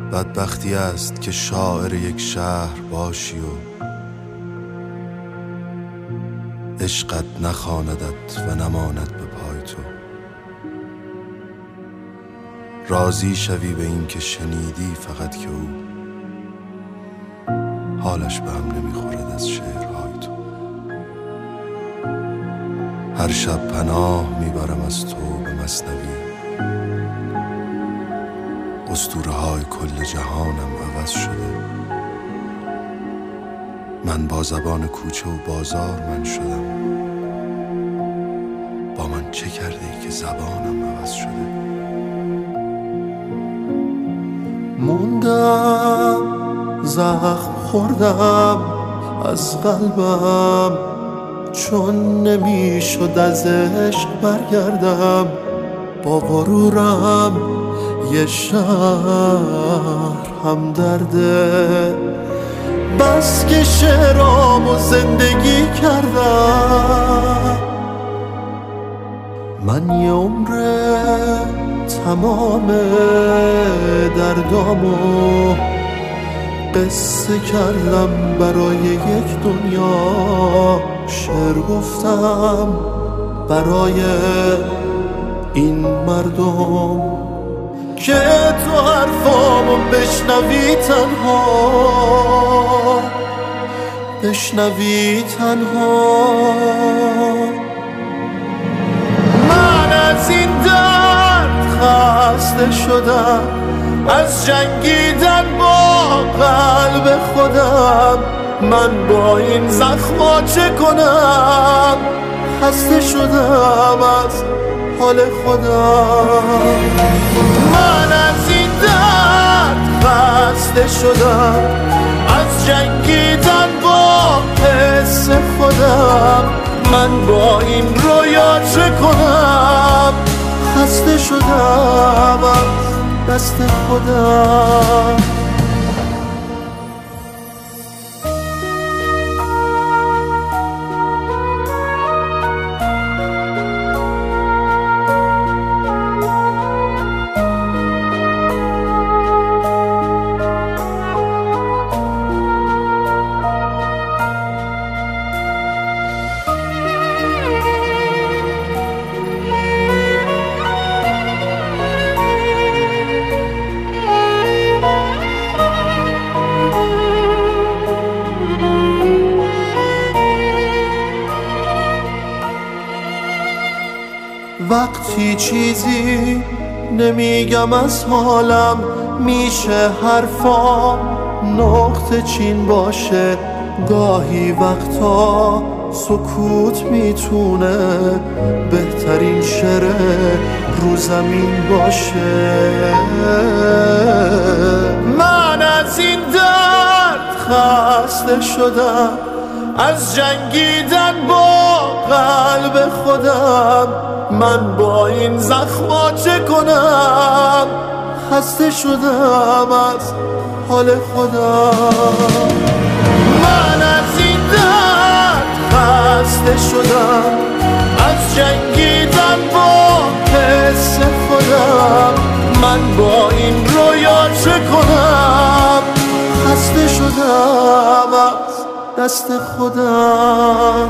بدبختی است که شاعر یک شهر باشی و عشقت نخواندت و نماند به پای تو. راضی شوی به این که شنیدی فقط که او حالش به هم نمیخورد از شعرهای تو. هر شب پناه میبرم از تو به مثنوی، اسطوره های کل جهانم عوض شده. من با زبان کوچه و بازار من شدم، با من چه کردی که زبانم عوض شده؟ موندم زخم خوردم از قلبم، چون نمیشد از عشق برگردم. با غرورم یه شهر هم درده، بس که شعرامو زندگی کردم. من یه عمره تمام دردامو قصه کردم برای یک دنیا. شعر گفتم برای این مردم که تو حرفامو بشنوی تنها، بشنوی تنها. من از این درد خسته شدم، از جنگیدن با قلب خودم. من با این زخما چه کنم؟ خسته شدم از حال خودم. من از این درد خسته شدم، از جنگیدن با حس خودم. من با این رویا چه کنم؟ خسته شدم از دست خودم. وقتی چیزی نمیگم از حالم، میشه حرفام نقطه چین باشه. گاهی وقتا سکوت میتونه بهترین شعر رو زمین باشه. من از این درد خسته شدم، از جنگیدن با قلب خودم. من با این زخما چه کنم؟ خسته شدم از حال خودم. من از این درد خسته شدم، از جنگیدن با حس خودم. من با این رویا چه کنم؟ خسته شدم از دست خودم.